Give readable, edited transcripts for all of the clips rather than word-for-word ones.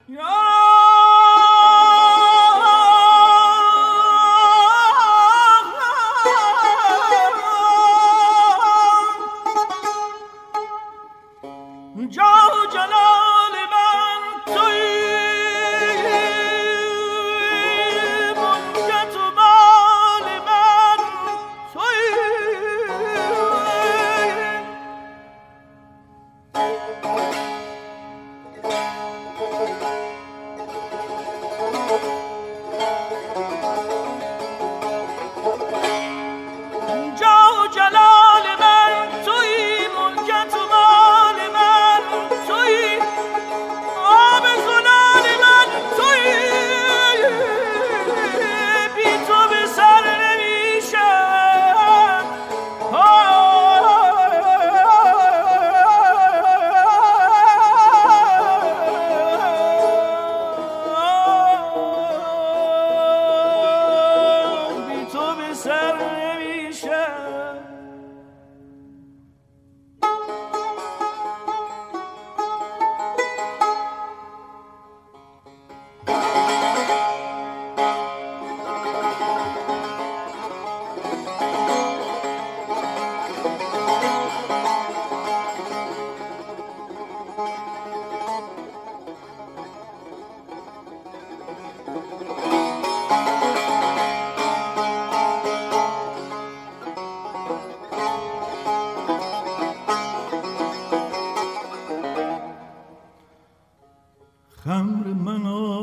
خمر من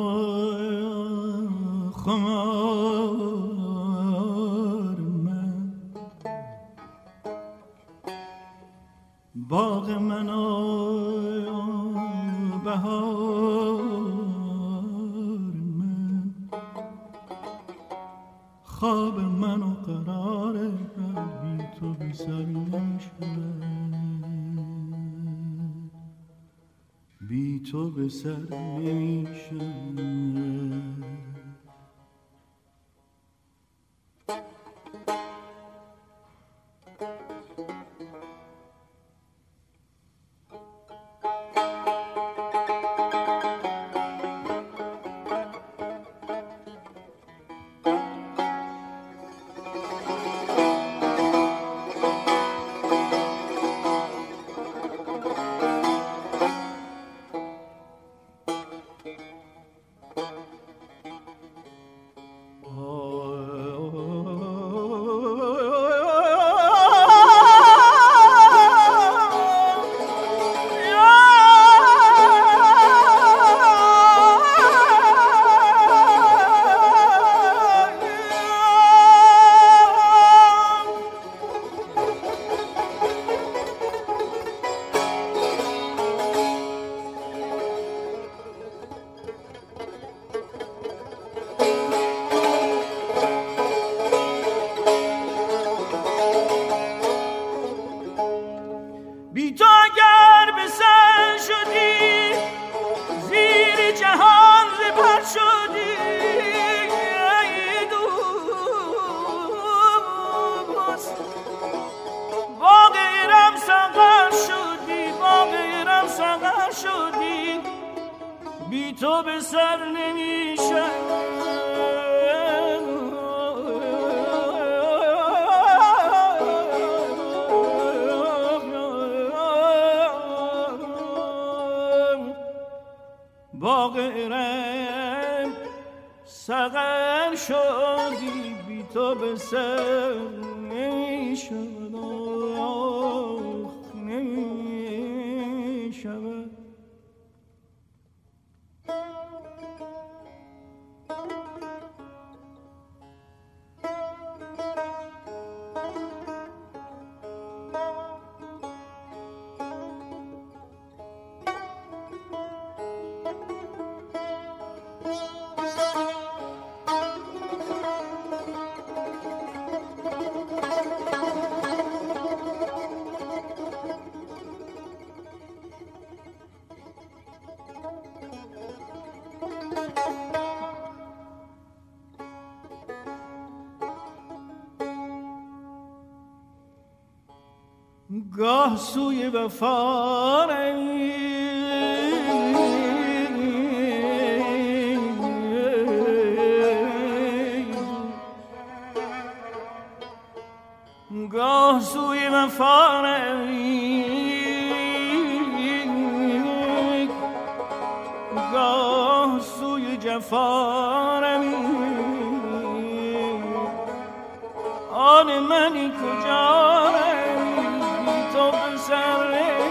خمار من باغ من بهار من خواب من و قرار بی تو بی سر نشد بی تو به سر نمیشه. بی تو به سر نمیشه. باغ ارم سقر شدی بی تو به سر نمیشه. گاه سوی وفا روی جفارمی، گاه سوی جفارمی. آن منی کجا بی تو به سر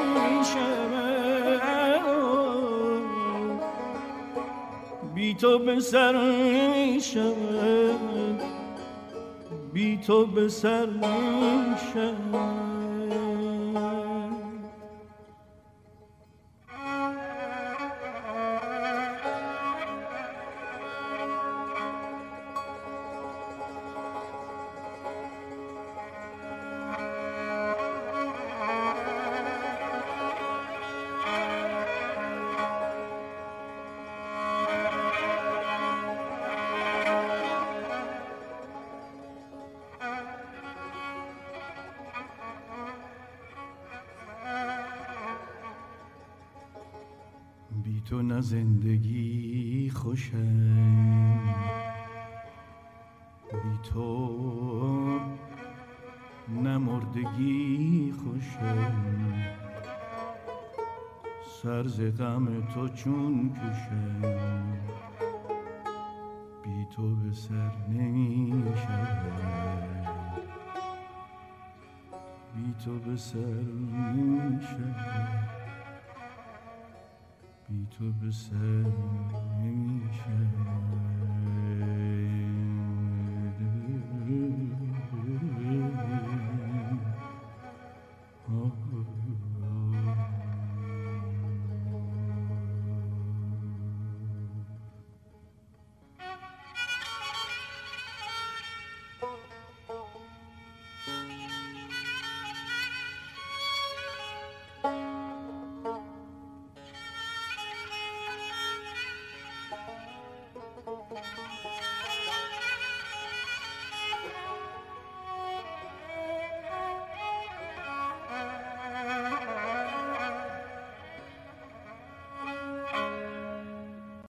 بی تو به سر نمیشود، بی تو به سر نمیشود. بی تو نه زندگی خوشم، بی تو نه مردگی خوشم. سر ز غم تو چون کشم، بی تو به سر نمی شود، بی تو به سر نمی شود، بی تو به سر